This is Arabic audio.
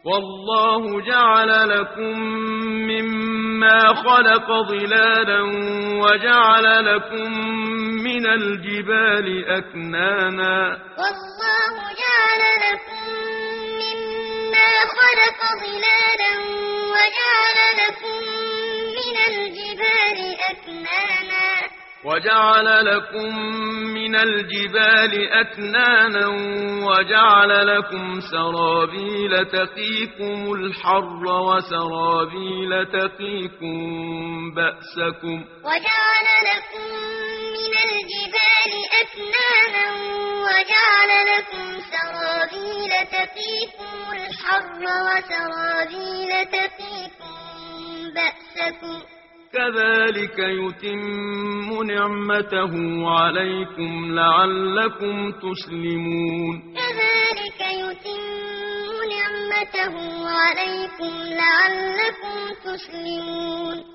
والله جعل لكم مما خلق ظلالا وجعل لكم من الجبال أكنانا والله جعل لكم مما خلق ظلالا وجعل لكم من الجبال أكنانا وجعل لكم سرابيل تقيكم الحر وسرابيل تقيكم بأسكم وجعل لكم من الجبال أكنانا وجعل لكم سرابيل تقيكم الحر وسرابيل تقيكم بأسكم كذلك يتم نعمته عليكم لعلكم تسلمون كذلك يتم نعمته عليكم لعلكم تسلمون